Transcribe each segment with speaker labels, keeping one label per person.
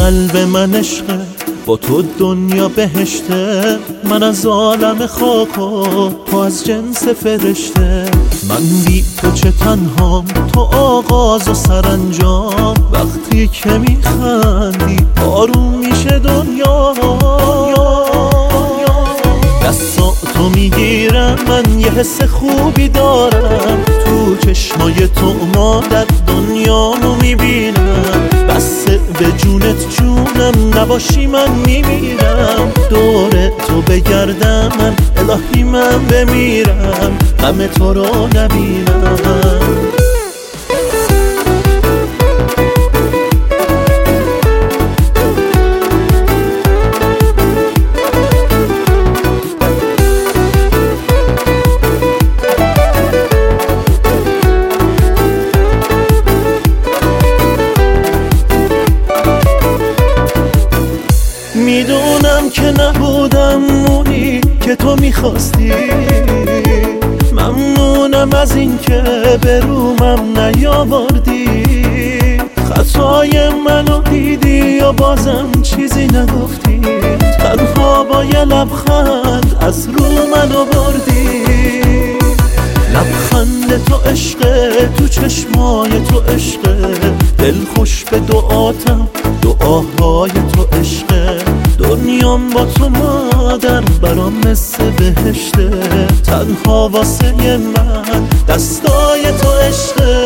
Speaker 1: قلب من عشقه، با تو دنیا بهشته. من از عالم خاک و تو از جنس فرشته. من بی تو چه تنهام، تو آغاز و سرانجام. وقتی که میخندی آروم میشه دنیا. دستاتو میگیرم، من یه حس خوبی دارم. تو چشمای تو مادر دنیامو میبینم. بسه به جونت جونم، نباشی من میمیرم. دور تو بگردم من، الهی من بمیرم. غم تو رو نبینم. میدونم که نبودم اونی که تو میخواستی. ممنونم از این که به رومم نیاوردی. خطای منو دیدی و بازم چیزی نگفتی. تنها با یه لبخند از رو منو بردی. لبخند تو عشقه، تو چشمای تو عشقه. دل خوش به دعاتم، دعاهای تو عشقه. دنیام با تو مادر برام مثل بهشته. تنها واسه من دستای تو عشقه.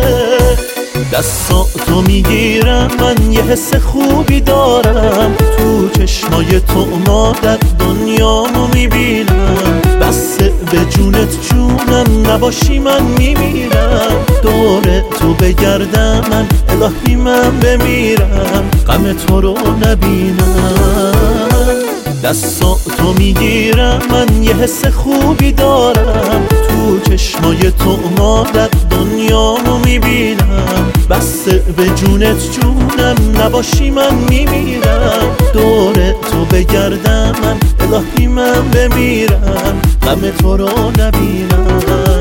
Speaker 1: دستاتو میگیرم، من یه حس خوبی دارم. تو چشمای تو مادر دنیامو میبینم. بسه به جونت جونم، نباشی من میمیرم. دور تو بگردم من، الهی من بمیرم. غم تو رو نبینم. دستاتو میگیرم، من یه حس خوبی دارم. تو چشمای تو مادر دنیامو میبینم. بسه به جونت جونم، نباشی من میمیرم. دور تو بگردم من، الهی من بمیرم. غم تو رو نبینم.